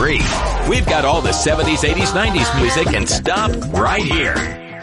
103. We've got all the 70s, 80s, 90s music and stop right here.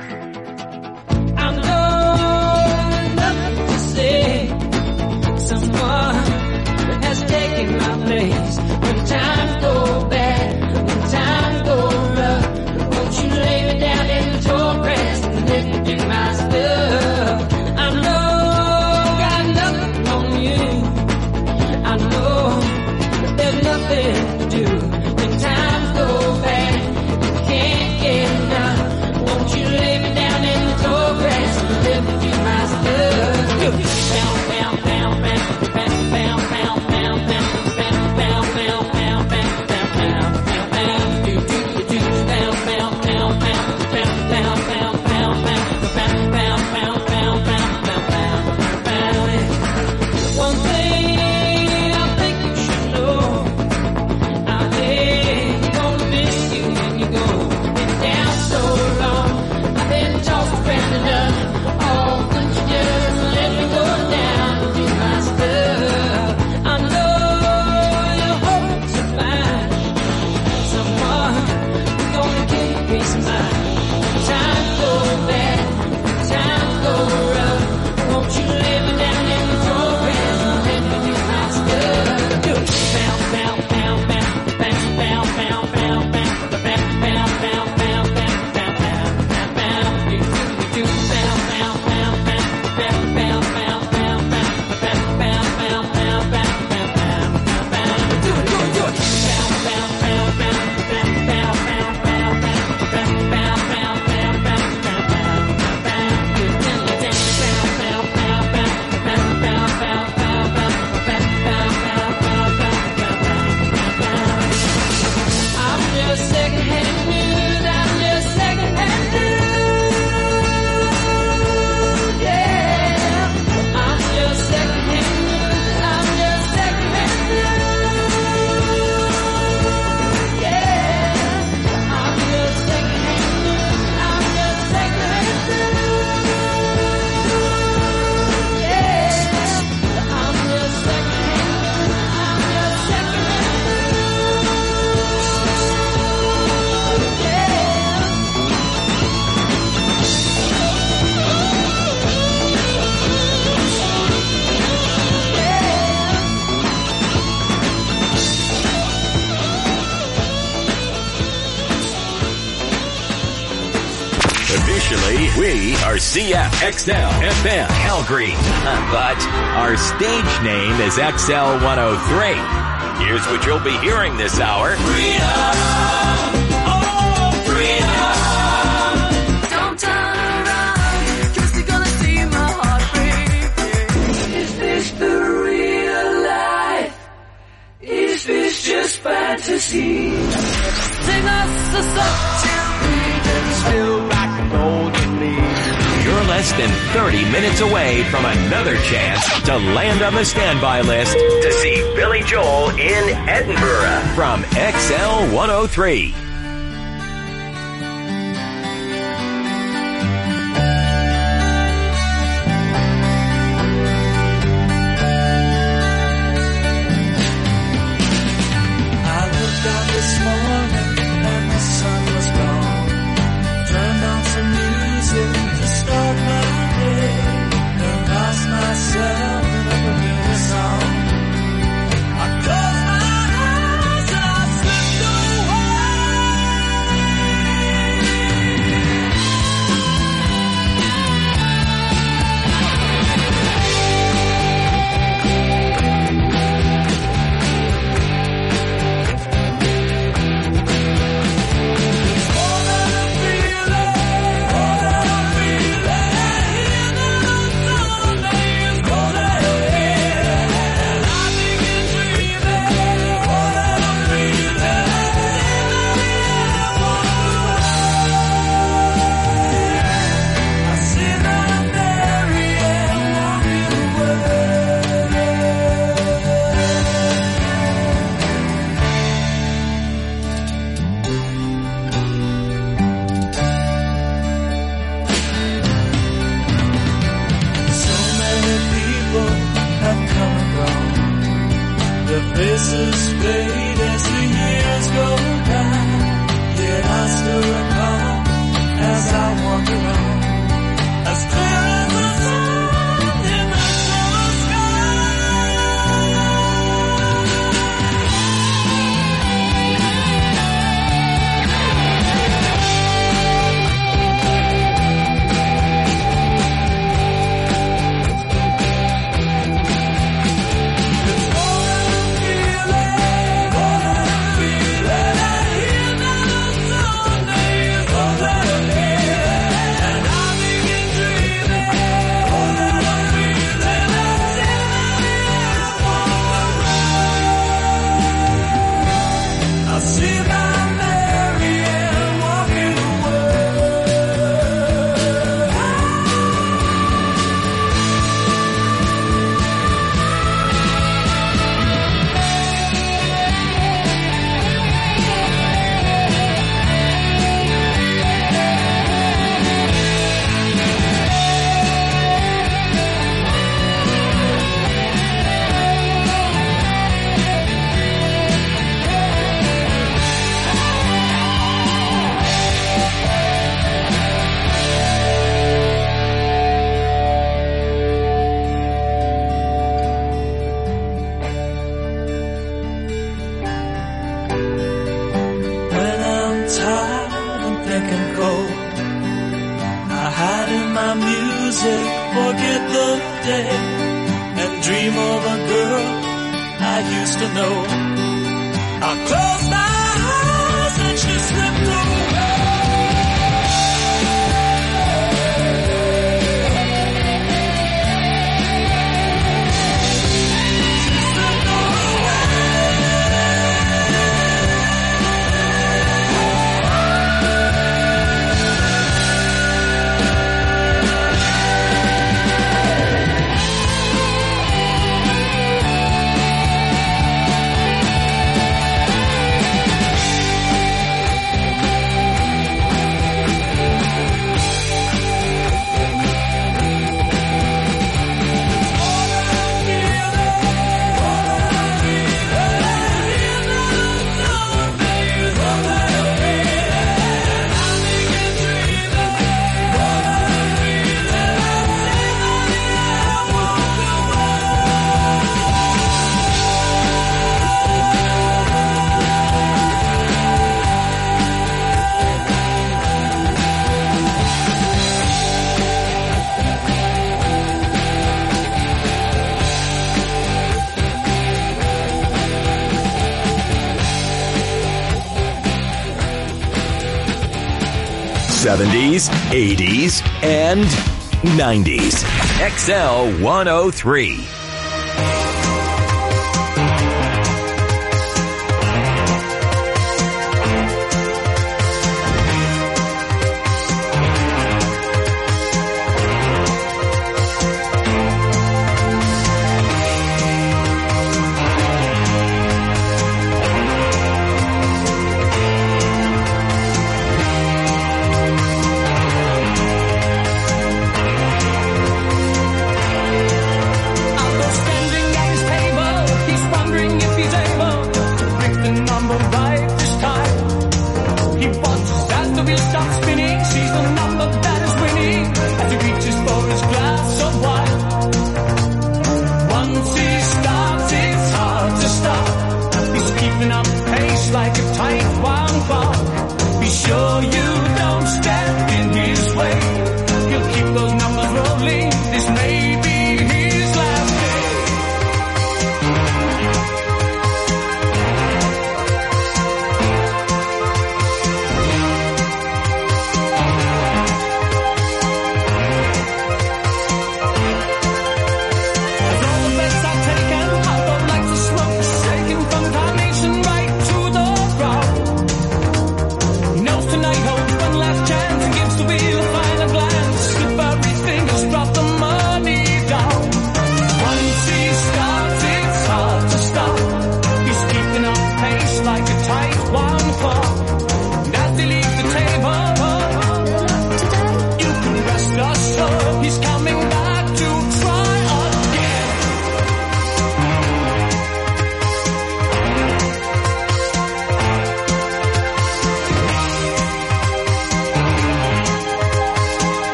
I know nothing to say. Someone has taken my place. When times go bad, when times go rough, won't you lay me down in the tall grass and let me do my stuff? I know got nothing on you. I know there's nothing to do. When times go bad, you can't get enough. Won't you lay me down in the tall grass and let me do my stuff? Bound, bound, bound, bound, bound, bound, bound, bound, bound, bound, bound, bound, bound, bound, bound, bound, do do do bound, bound, bound, bound, bound, bound, bound, bound, bound, bound, bound, bound, bound, bound. One thing I think you should know, I ain't gonna miss you when you go. Been down so long, I've been tossed around enough. Oh, couldn't you just let me go down and do my stuff? I know you're hoping to find someone who's gonna give you peace of mind. Times go bad, times go rough. Won't you lay me down in the tall grass and let me do my stuff? Do it. Bound, bound, bound, bound, bound, bound, bound, bound, bound, bound, bound, bound, bound, bound, bound, bound, do do do bound, bound, bound, bound, bound, bound, bound, bound, bound, bound, bound, bound, bound, bound, do it, do it, do it. Bound, bound, bound, bound, bound, bound, bound, bound, bound, bound, bound, bound, bound, bound, bound, do it, down, bound, bound, bound, bound, bound, bound, bound, bound, bound, bound, bound, bound, bound, bound, bound, I'm just secondhand news, I'm just secondhand news, yeah. I'm just secondhand news, I'm just secondhand news, yeah. I'm just secondhand news, I'm just secondhand news, yeah. I'm just secondhand news, I'm just secondhand news, yeah. Officially, we are CFXL FM Calgary, but our stage name is XL 103. Here's what you'll be hearing this hour. Freedom! Oh, freedom! Don't turn around, 'cause you're gonna see my heart break. Is this the real life? Is this just fantasy? Sing us a song till we can still rock and roll to me. You're less than 30 minutes away from another chance to land on the standby list to see Billy Joel in Edinburgh from XL 103. I looked out this morning and the sun was gone. Turned on some music to start my day. And lost myself in a familiar song. I closed my eyes and I slipped away. pink and cold. I hide in my music, forget the day, and dream of a girl I used to know. I closed my eyes and she slipped away. '70s, '80s, and '90s. XL 103. Tonight holds one last chance.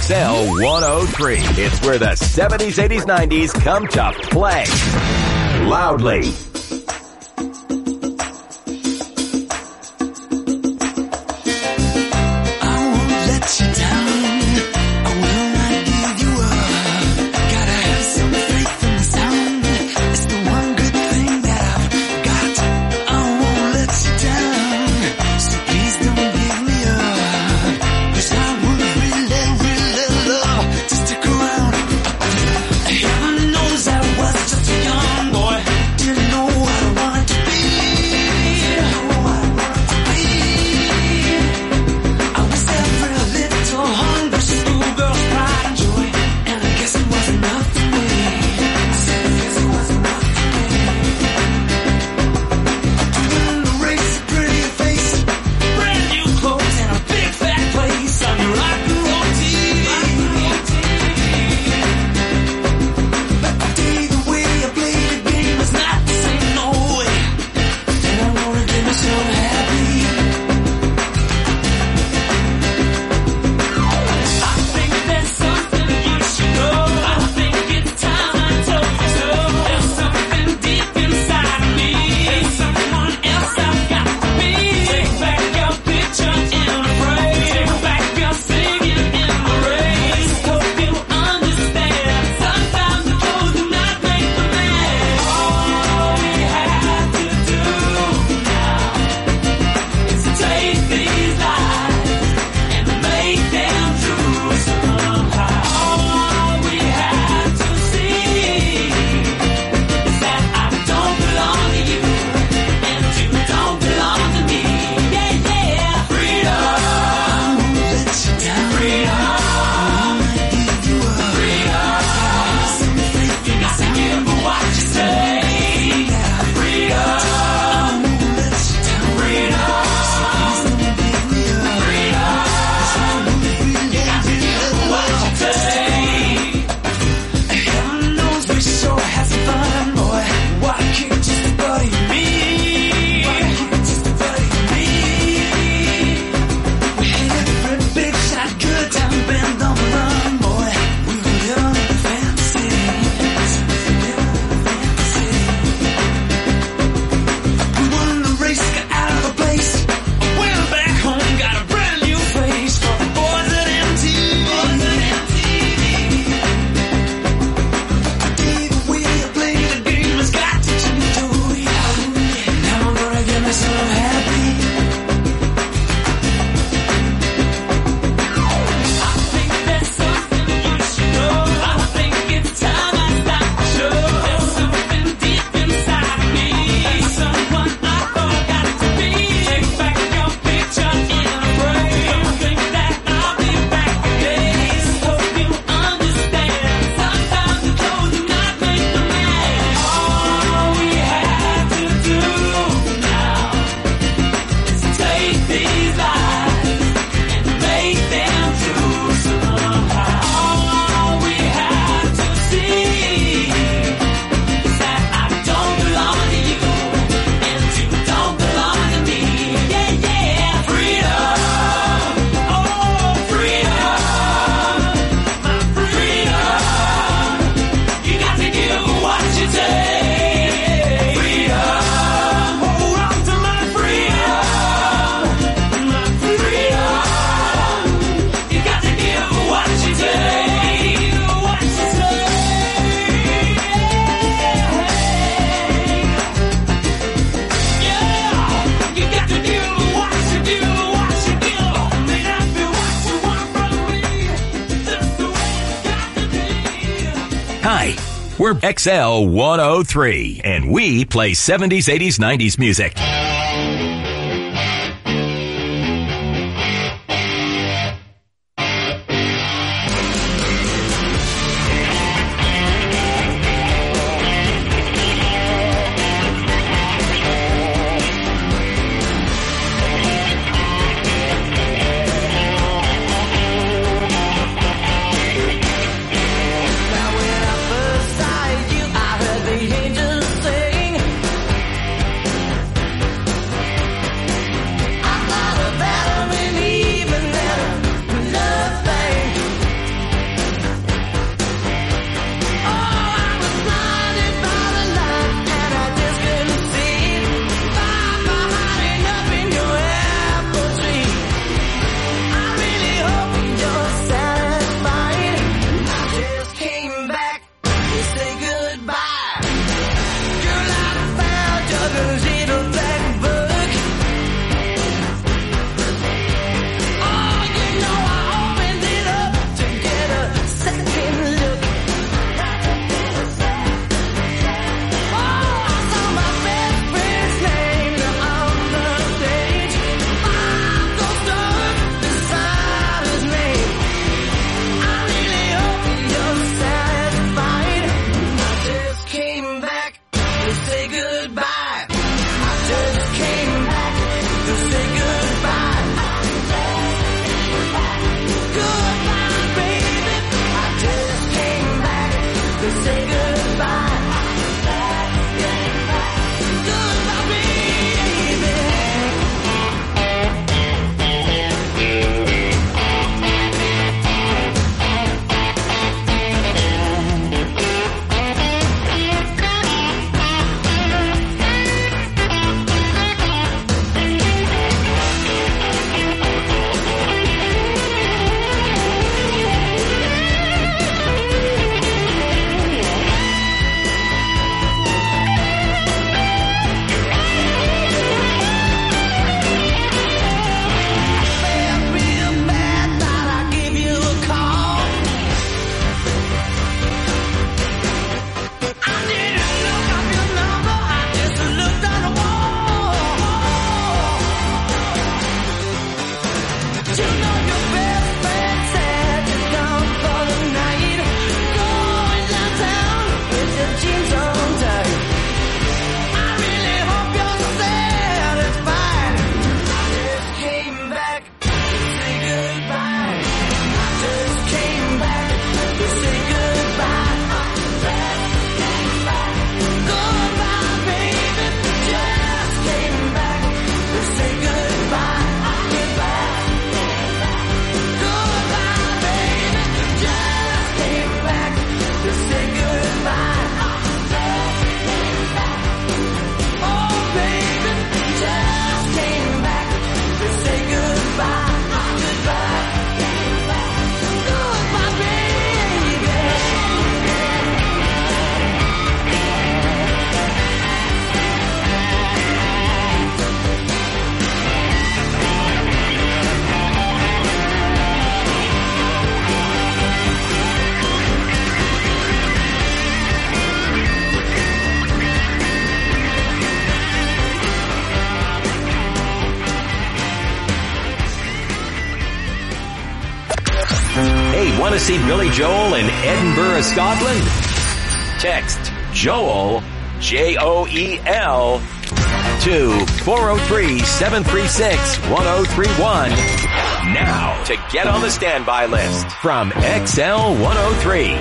XL 103. It's where the 70s, 80s, 90s come to play. Loudly. Hi, we're XL 103, and we play 70s, 80s, 90s music. Want to see Billy Joel in Edinburgh, Scotland? Text Joel, Joel, to 403-736-1031 now to get on the standby list from XL 103.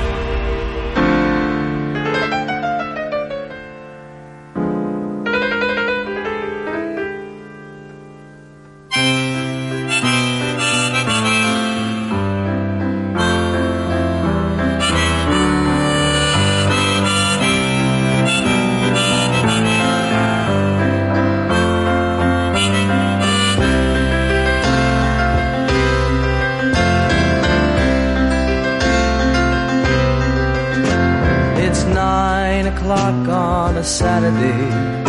Saturday,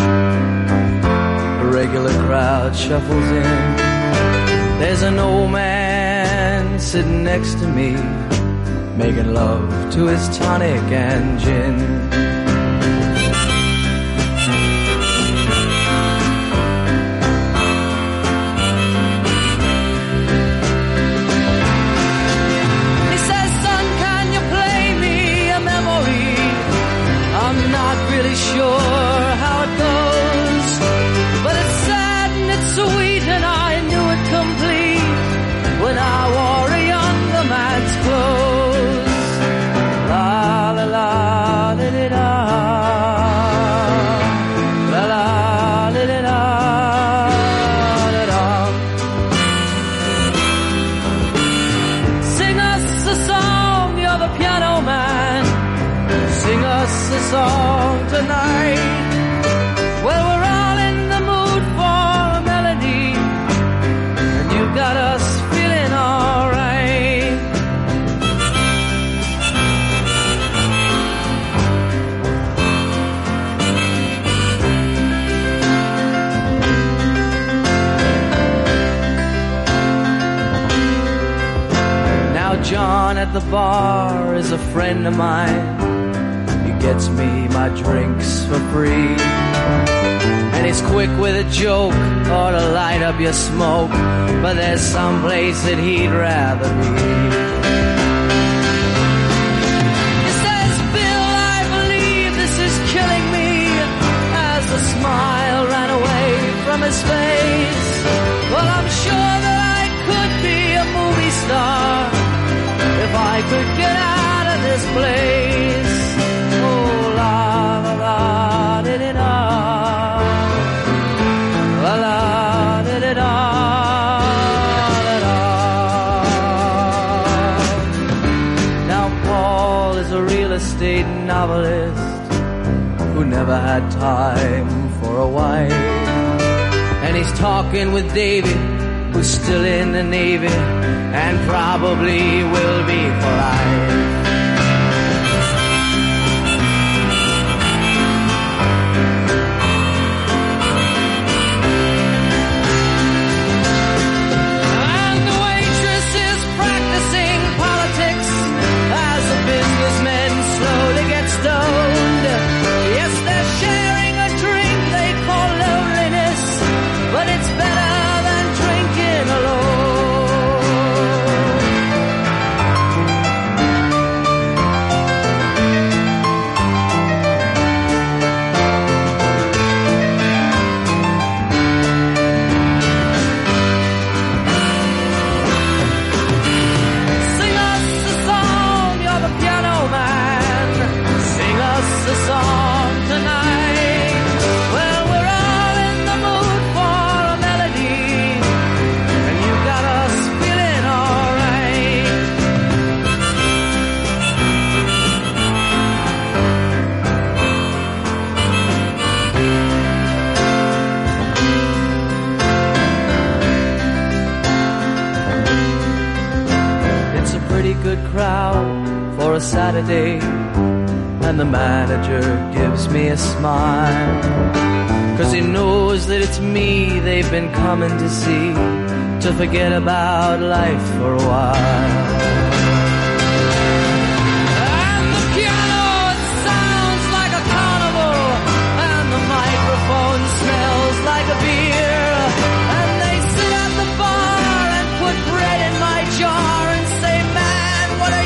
a regular crowd shuffles in. There's an old man sitting next to me, making love to his tonic and gin. He says, son, can you play me a memory? I'm not really sure how it goes, but it's sad and it's sweet, and I knew it complete when I wore a younger man's clothes. La la la da da da, la la da da da da. Sing us a song, you're the piano man. Sing us a song tonight. Well, we're all in the mood for a melody, and you got us feeling alright. Now John at the bar is a friend of mine. Gets me my drinks for free, and he's quick with a joke or to light up your smoke, but there's some place that he'd rather be. He says, Bill, I believe this is killing me, as the smile ran away from his face. Well, I'm sure that I could be a movie star if I could get out of this place. Now Paul is a real estate novelist who never had time for a wife, and he's talking with David, who's still in the Navy and probably will be for life. For a Saturday, and the manager gives me a smile, 'cause he knows that it's me they've been coming to see, to forget about life for a while. And the piano, it sounds like a carnival, and the microphone smells like a beer, and they sit at the bar and put bread in my jar and say, man, what a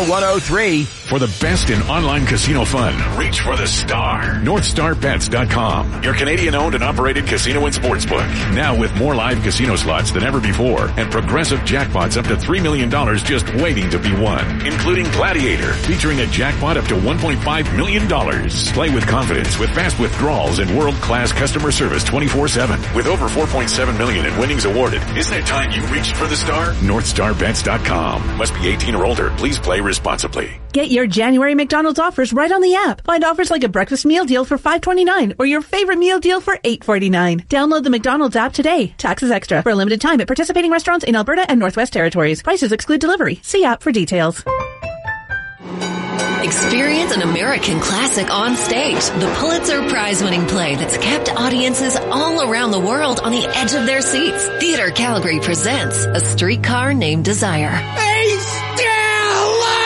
XL 103. For the best in online casino fun, reach for the star. NorthstarBets.com, your Canadian-owned and operated casino and sportsbook. Now with more live casino slots than ever before and progressive jackpots up to $3 million just waiting to be won, including Gladiator, featuring a jackpot up to $1.5 million. Play with confidence with fast withdrawals and world-class customer service 24/7. With over $4.7 million in winnings awarded, isn't it time you reached for the star? NorthstarBets.com. Must be 18 or older. Please play responsibly. Get your January McDonald's offers right on the app. Find offers like a breakfast meal deal for $5.29 or your favorite meal deal for $8.49. Download the McDonald's app today. Taxes extra. For a limited time at participating restaurants in Alberta and Northwest Territories. Prices exclude delivery. See app for details. Experience an American classic on stage. The Pulitzer Prize-winning play that's kept audiences all around the world on the edge of their seats. Theatre Calgary presents A Streetcar Named Desire. Hey, Stella!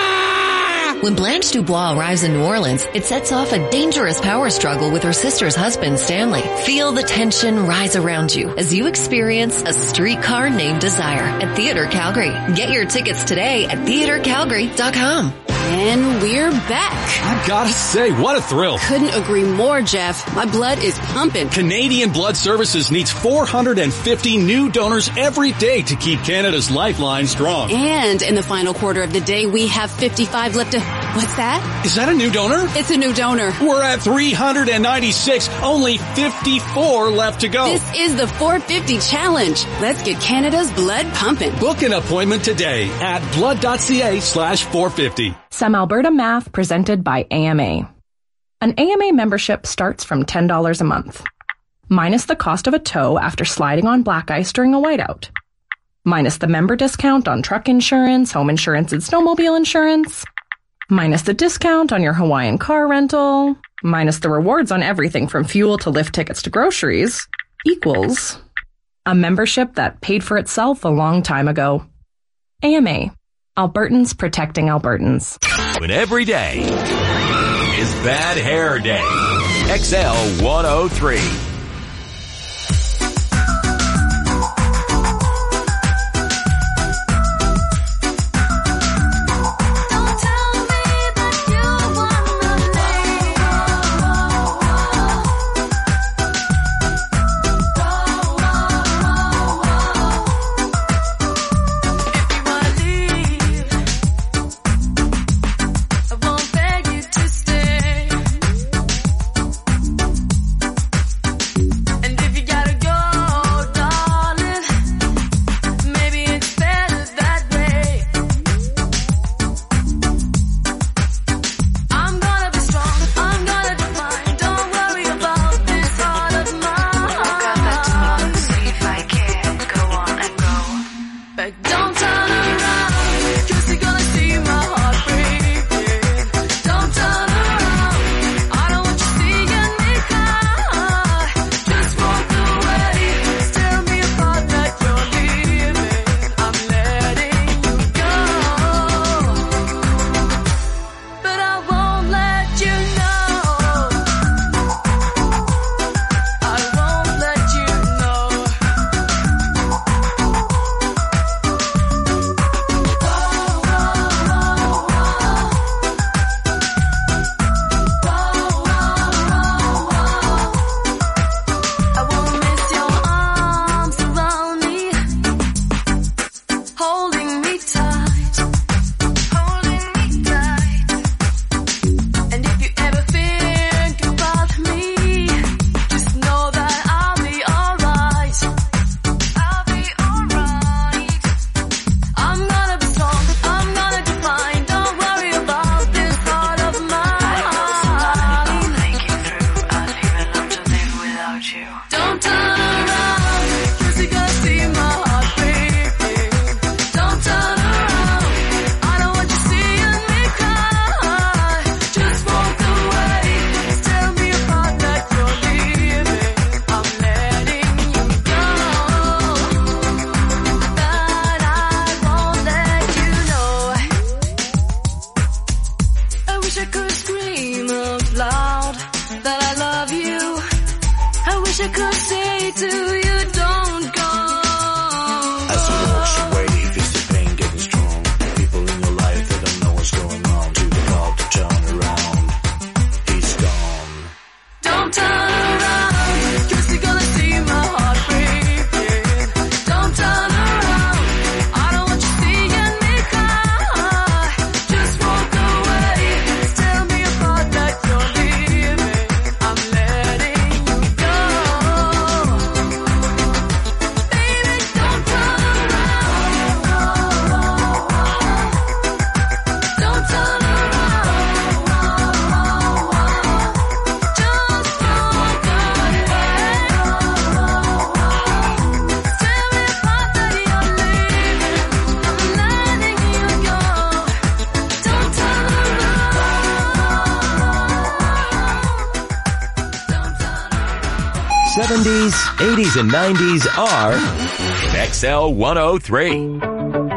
When Blanche Dubois arrives in New Orleans, it sets off a dangerous power struggle with her sister's husband, Stanley. Feel the tension rise around you as you experience A Streetcar Named Desire at Theatre Calgary. Get your tickets today at theatrecalgary.com. And we're back. I've got to say, what a thrill. Couldn't agree more, Jeff. My blood is pumping. Canadian Blood Services needs 450 new donors every day to keep Canada's lifeline strong. And in the final quarter of the day, we have 55 left to... What's that? Is that a new donor? It's a new donor. We're at 396. Only 54 left to go. This is the 450 challenge. Let's get Canada's blood pumping. Book an appointment today at blood.ca/450. Some Alberta Math presented by AMA. An AMA membership starts from $10 a month, minus the cost of a tow after sliding on black ice during a whiteout, minus the member discount on truck insurance, home insurance, and snowmobile insurance, minus the discount on your Hawaiian car rental, minus the rewards on everything from fuel to lift tickets to groceries, equals a membership that paid for itself a long time ago. AMA. Albertans protecting Albertans. When every day is bad hair day. XL 103. As you wash away, feel the pain getting strong. People in your life that don't know 70s, 80s, and 90s are XL 103.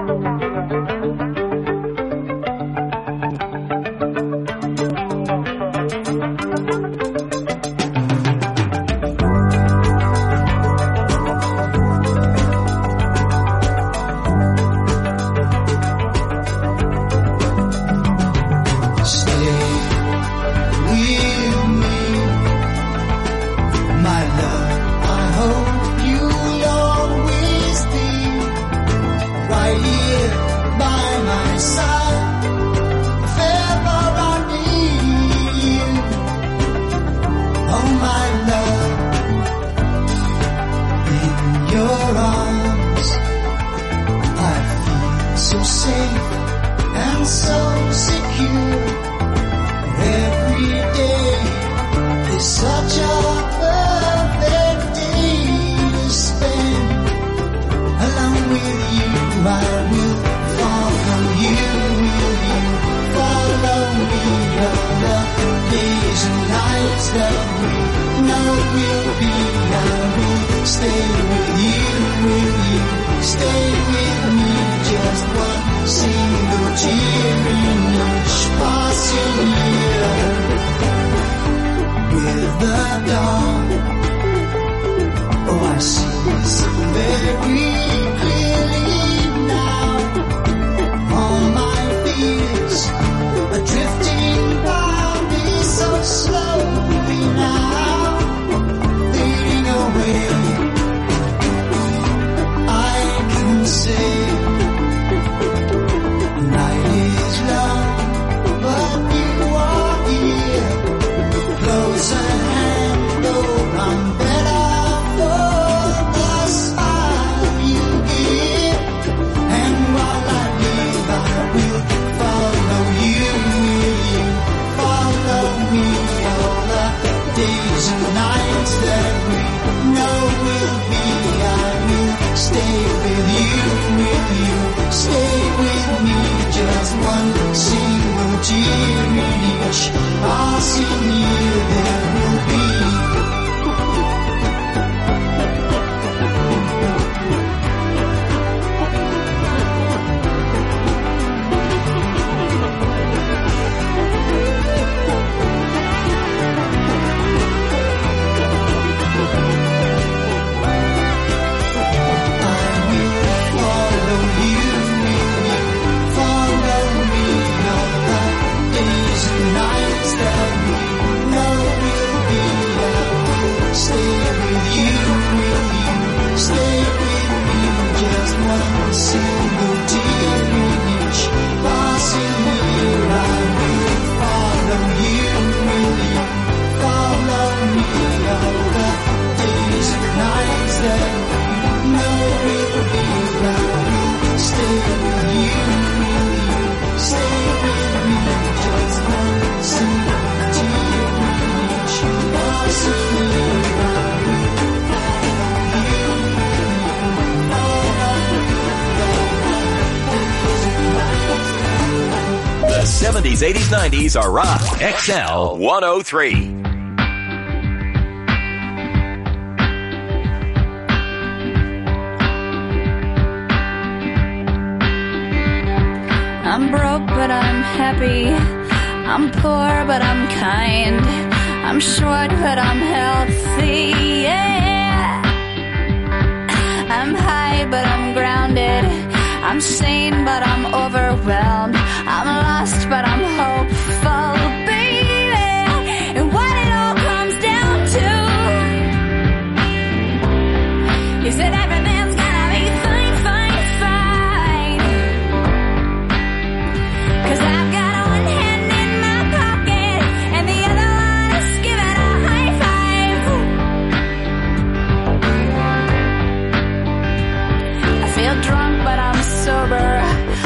The 70s, 80s, 90s are rock. XL 103. I'm broke, but I'm happy. I'm poor, but I'm kind. I'm short, but I'm healthy, yeah. I'm high, but I'm grounded. I'm sane, but I'm overwhelmed. I'm lost, but I'm hopeful, baby. And what it all comes down to is that everything's gonna be fine, fine, fine. 'Cause I've got one hand in my pocket and the other one is giving a high five. I feel drunk, but I'm sober.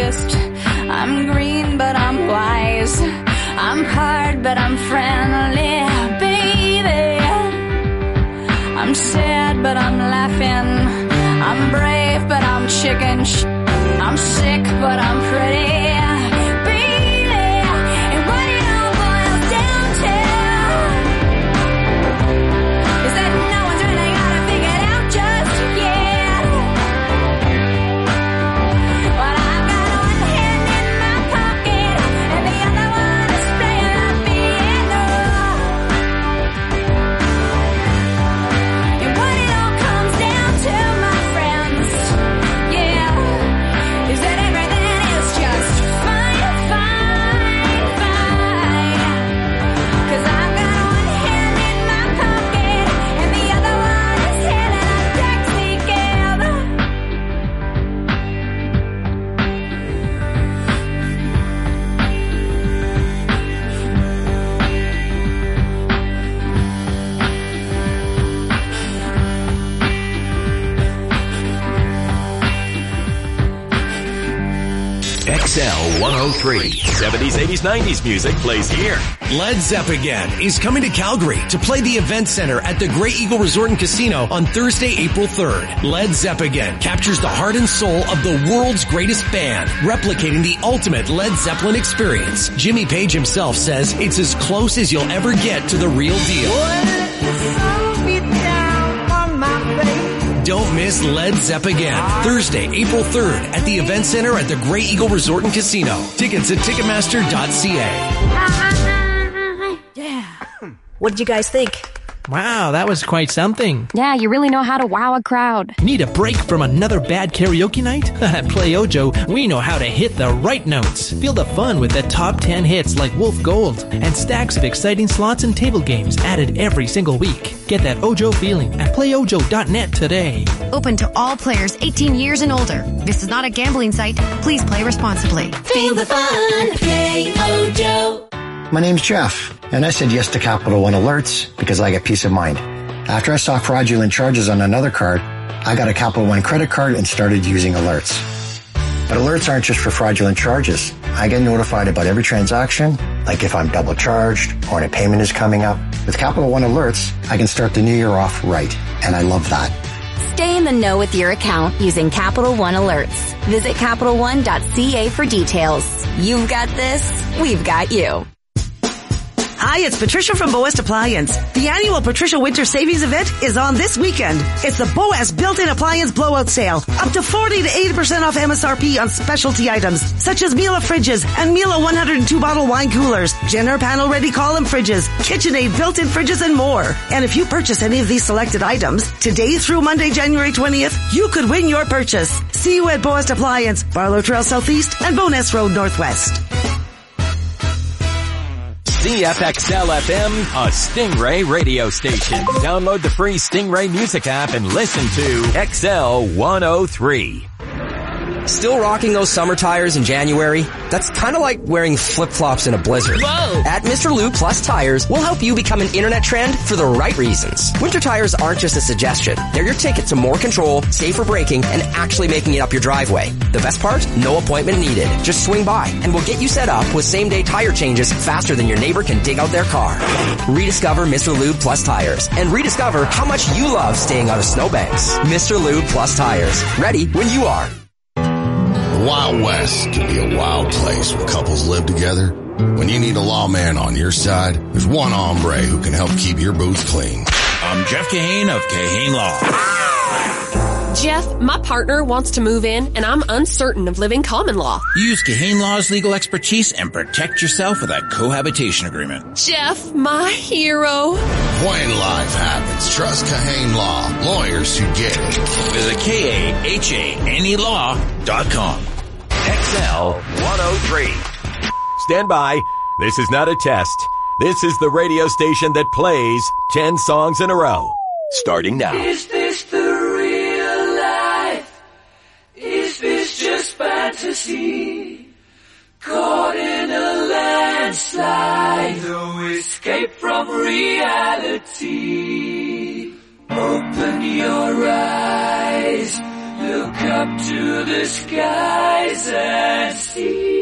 twist. I'm green, but I'm wise. I'm hard, but I'm friendly, baby. I'm sad, but I'm laughing. I'm brave, but I'm chicken. I'm sick, but I'm pretty. XL 103. 70s, 80s, 90s music plays here. Led Zeppelin is coming to Calgary to play the Event Center at the Grey Eagle Resort and Casino on Thursday, April 3rd. Led Zeppelin captures the heart and soul of the world's greatest band, replicating the ultimate Led Zeppelin experience. Jimmy Page himself says it's as close as you'll ever get to the real deal. Don't miss Led Zeppelin, Thursday, April 3rd at the Event Center at the Grey Eagle Resort and Casino. Tickets at Ticketmaster.ca. Yeah. What did you guys think? Wow, that was quite something. Yeah, you really know how to wow a crowd. Need a break from another bad karaoke night? At Play Ojo, we know how to hit the right notes. Feel the fun with the top 10 hits like Wolf Gold and stacks of exciting slots and table games added every single week. Get that Ojo feeling at playojo.net today. Open to all players 18 years and older. This is not a gambling site. Please play responsibly. Feel the fun. Play Ojo. My name's Jeff, and I said yes to Capital One Alerts because I get peace of mind. After I saw fraudulent charges on another card, I got a Capital One credit card and started using alerts. But alerts aren't just for fraudulent charges. I get notified about every transaction, like if I'm double charged or a payment is coming up. With Capital One Alerts, I can start the new year off right, and I love that. Stay in the know with your account using Capital One Alerts. Visit CapitalOne.ca for details. You've got this, we've got you. Hi, it's Patricia from Boas Appliance. The annual Patricia Winter Savings Event is on this weekend. It's the Boas Built-In Appliance Blowout Sale. Up to 40 to 80% off MSRP on specialty items, such as Miele fridges and Miele 102-bottle wine coolers, Jenner panel-ready column fridges, KitchenAid built-in fridges, and more. And if you purchase any of these selected items, today through Monday, January 20th, you could win your purchase. See you at Boas Appliance, Barlow Trail Southeast, and Bowness Road Northwest. CFXL-FM, a Stingray radio station. Download the free Stingray music app and listen to XL 103. Still rocking those summer tires in January? That's kind of like wearing flip-flops in a blizzard. Whoa! At Mr. Lube Plus Tires, we'll help you become an internet trend for the right reasons. Winter tires aren't just a suggestion. They're your ticket to more control, safer braking, and actually making it up your driveway. The best part? No appointment needed. Just swing by, and we'll get you set up with same-day tire changes faster than your neighbor can dig out their car. Rediscover Mr. Lube Plus Tires, and rediscover how much you love staying out of snowbanks. Mr. Lube Plus Tires. Ready when you are. The Wild West can be a wild place when couples live together. When you need a lawman on your side, there's one hombre who can help keep your boots clean. I'm Jeff Kahane of Kahane Law. Jeff, my partner wants to move in, and I'm uncertain of living common law. Use Kahane Law's legal expertise and protect yourself with a cohabitation agreement. Jeff, my hero. When life happens, trust Kahane Law. Lawyers who get it. Visit KAHANElaw.com. XL 103. Stand by. This is not a test. This is the radio station that plays 10 songs in a row. Starting now. Is this the real life? Is this just fantasy? Caught in a landslide, no escape from reality. Open your eyes, Look up to the skies and see.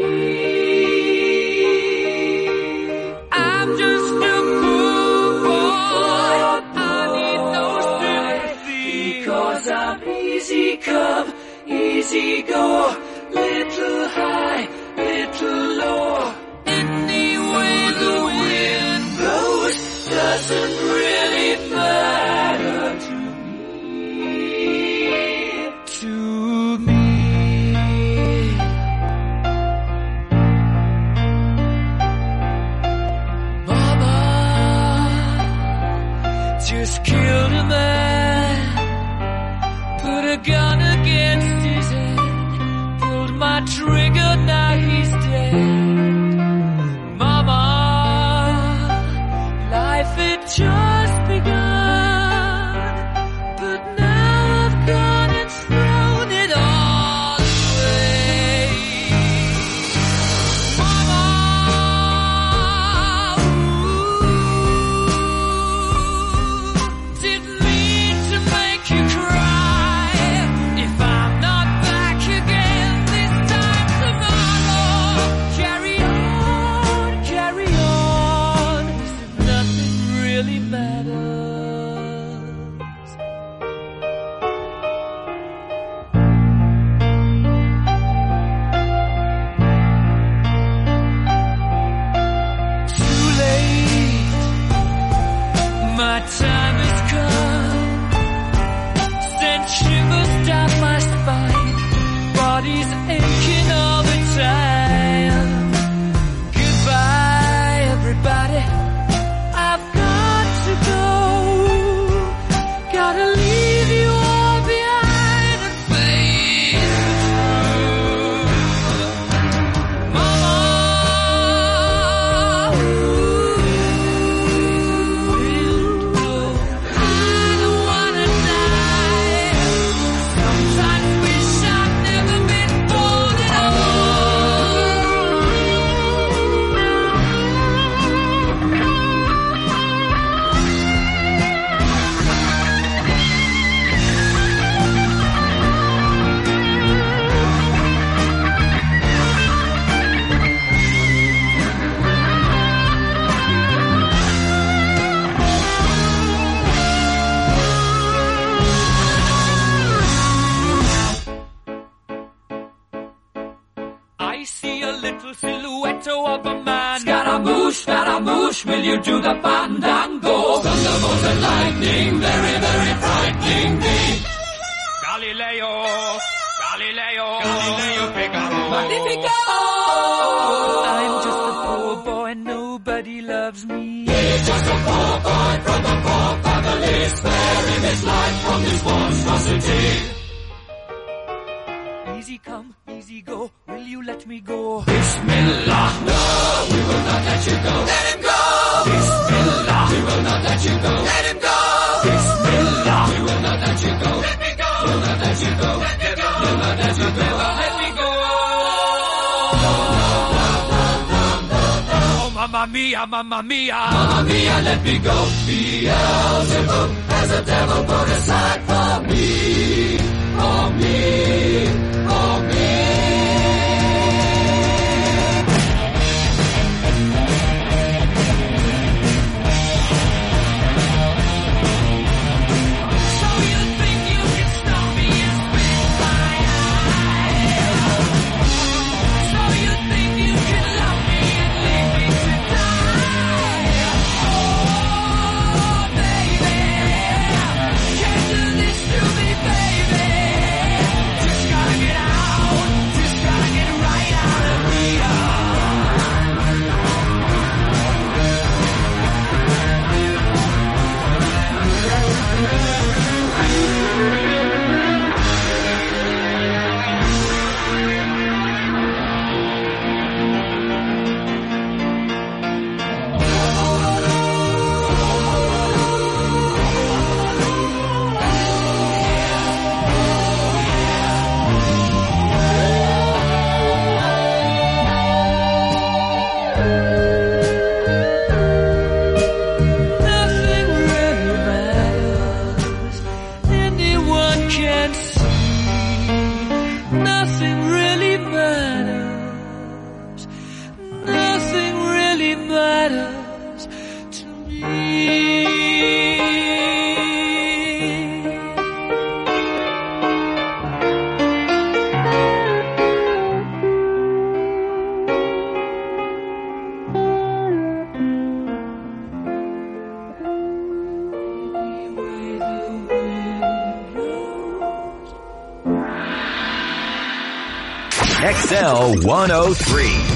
I'm just a poor boy. I need no sympathy. Because I'm easy come, easy go. Little high, little low. Any way the wind blows doesn't really matter to me. Mama just killed a man, put a gun against his head, pulled my trigger, now he's dead. Mama, life had just begun, but now I've gone and thrown it all away. Mama, didn't mean to make you cry. If I'm not back again this time tomorrow, carry on, carry on, as if nothing really matters. Too late, my time has come. Sent shivers down my spine, body's aching all the time. Goodbye, everybody, I've got to go. Gotta leave you all behind and face the truth. Mama, I don't wanna die. Sometimes wish I'd never been born at I see a little silhouette of a man. Scaramouche, will you do the fandango? Thunderbolts and lightning, very, very frightening me. Galileo, Figaro. Magnifico! I'm just a poor boy, nobody loves me. He's just a poor boy from a poor family, sparing his life from this monstrosity. Easy come, easy go, will you let me go? Bismillah, no, we will not let you go. Let him go! Bismillah, we will not let you go. Let him go! Bismillah, we will not let you go. Let me go! We'll not let you go. Let me go! We'll not let you go. Let me go! Oh, mamma mia, mamma mia. Mamma mia, let me go. Beelzebub has a devil put aside for me. For me. For me. So you think you can stop me and spit my eye? So you think you can love me and leave me to die? Oh, baby, can't do this to me, baby. Just gotta get out. XL 103.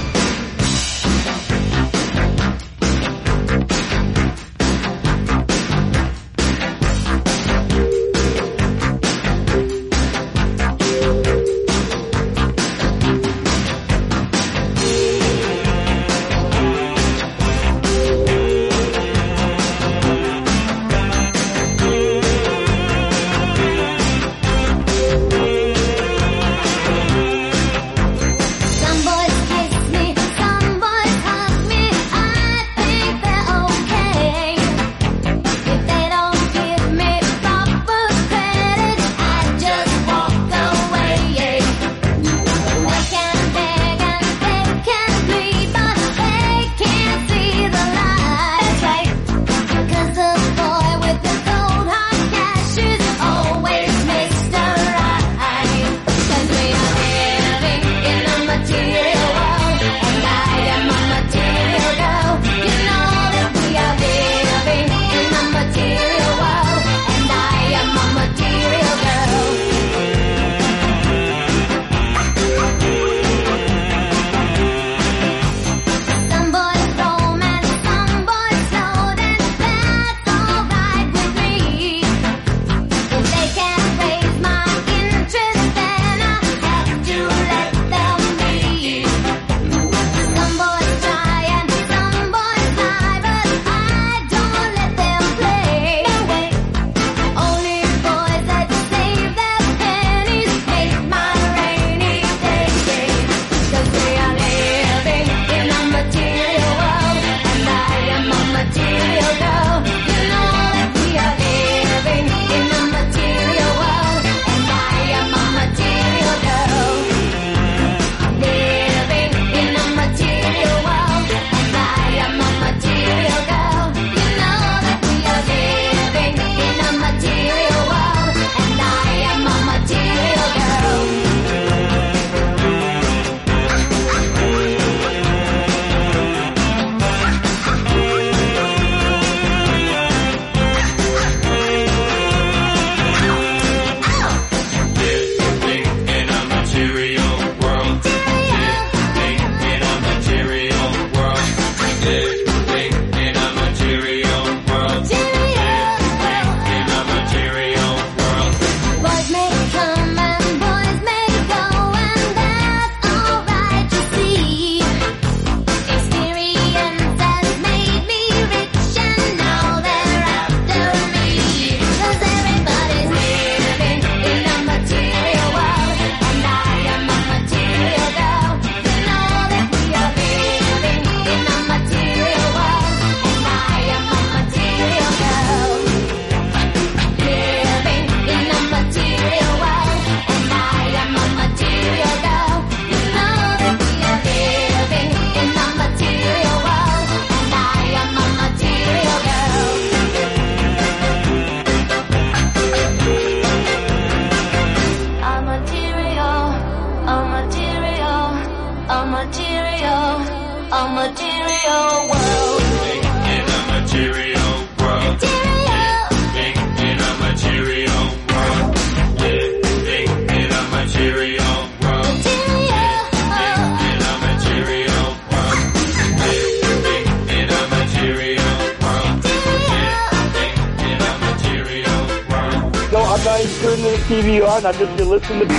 TV on, I just listen to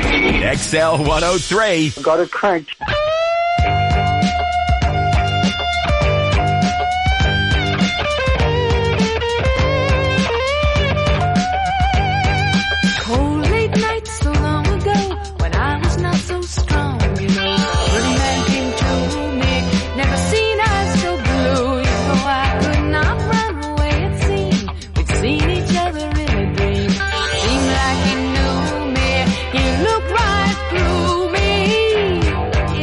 XL 103. Got it cranked. Cold late nights so long ago when I was not so strong, you know. When a man came to me, never seen eyes so blue, you know. I could not run away, it seemed. We'd seen each other in a dream. Seemed like he knew me, he looked right through me.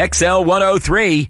XL 103.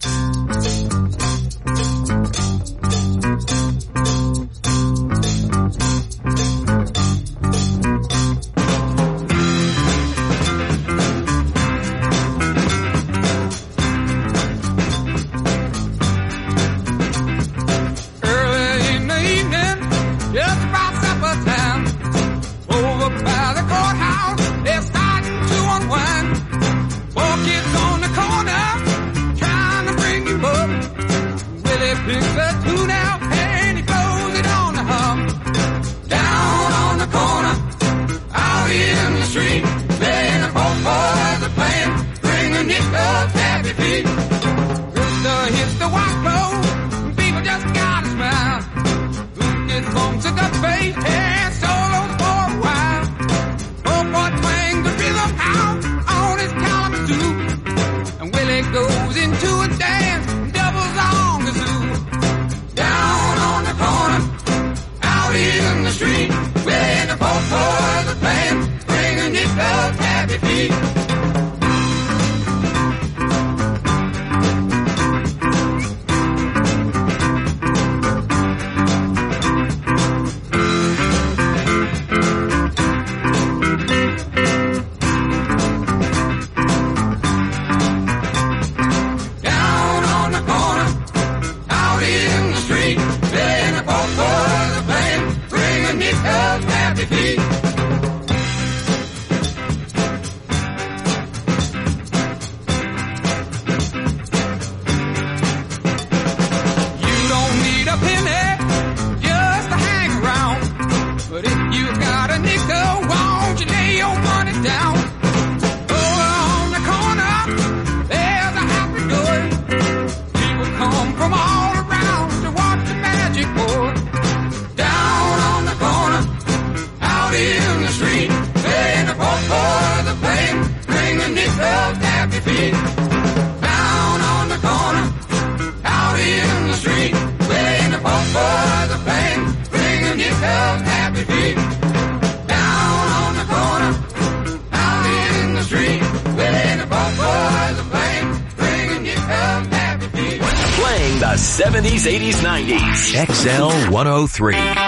The 70s, 80s, 90s. XL 103.